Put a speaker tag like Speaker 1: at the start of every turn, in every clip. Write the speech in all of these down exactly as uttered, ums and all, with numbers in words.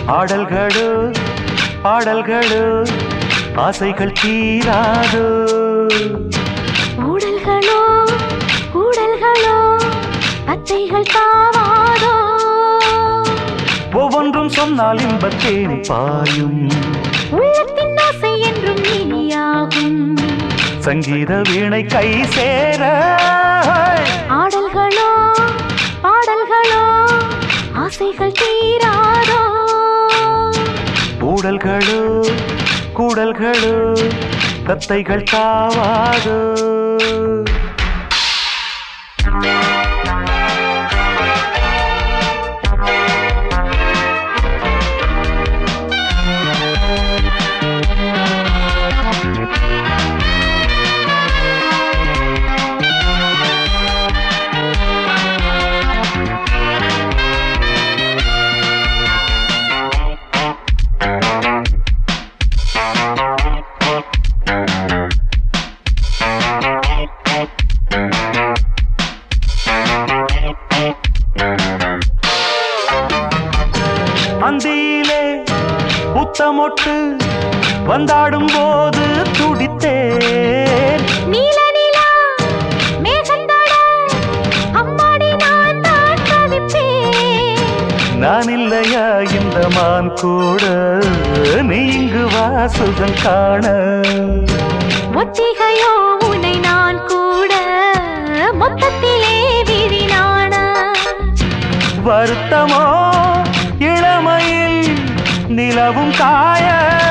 Speaker 1: ஆடல்களோ பாடல்களோ ஆசைகள் தீராதோ
Speaker 2: ஊடல்களோ ஊடல்களோ அத்தைகள் தாவாதோ
Speaker 1: ஒவ்வொன்றும் சொன்னால் இன்பத்தேன் பாயும்
Speaker 2: உள்ளத்தின் ஆசை என்றும் இனியாகும்
Speaker 1: சங்கீத வீணை கை சேர
Speaker 2: ஆடல்களோ பாடல்களோ ஆசைகள் தீராதோ
Speaker 1: ஊடல்களோ கூடல்களோ தத்தைகள் தாவாதோ அந்தியிலே புத்தமொட்டு வந்தாடும் போது துடித்தேன்
Speaker 2: நீல நிலா மேகந்தோட அம்மாடி நான் தான் தவிப்பேன்
Speaker 1: நான் இல்லையா இந்த மான் கூட நீ இங்கு வாசுகம் காண
Speaker 2: ஒத்திகையோ உன்னை நான் கூட மொத்தத்திலே விழினான
Speaker 1: வருத்தமோ இளமையில் நிலவும் காய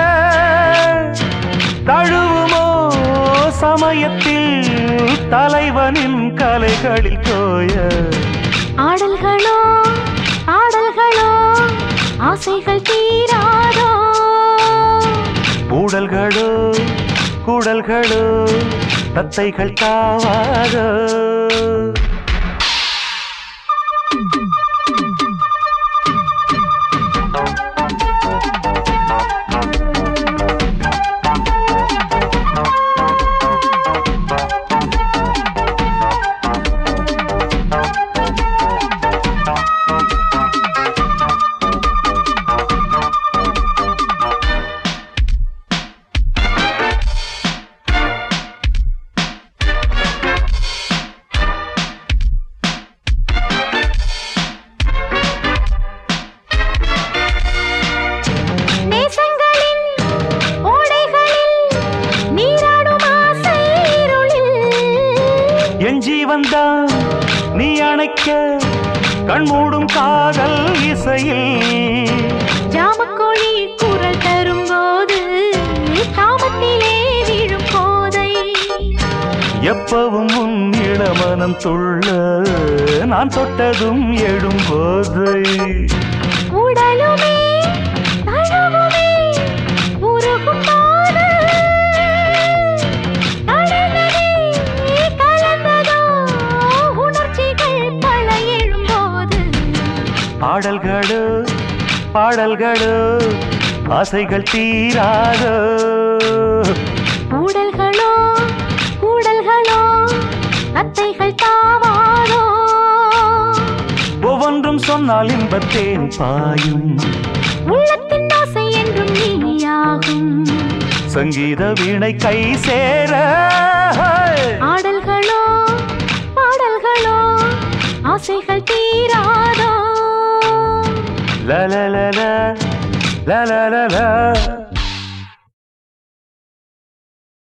Speaker 1: தழுவுமோ சமயத்தில் தலைவனின் கலைகளில் தோய
Speaker 2: ஆடல்களோ ஆடல்களோ ஆசைகள் தீராதோ
Speaker 1: ஊடல்களோ கூடல்களோ தத்தைகள் தாவாதோ என் ஜீவன்தான் நீ அணைக்க கண்மூடும் காதல் இசையில்
Speaker 2: ஜாமக்கோழி குரல் தரும்போது காமத்திலே விழும் போதை
Speaker 1: எப்பவும் உன் இளமனம் துள்ள நான் தொட்டதும் எழும் போதை
Speaker 2: உடலுமே தழுவுமே உருகும் போது
Speaker 1: ஆடல்களோ பாடல்களோ ஆசைகள் தீராதோ
Speaker 2: ஊடல்களோ கூடல்களோ அத்தைகள் தாவாதோ
Speaker 1: ஒவ்வொன்றும் சொன்னால் இன்பத்தேன் பாயும்
Speaker 2: உள்ளத்தின் ஆசை என்றும் நீயாகும்
Speaker 1: சங்கீத வீணை கை சேர
Speaker 2: ஆடல்களோ பாடல்களோ ஆசைகள் தீராதோ
Speaker 1: la la la la la la la la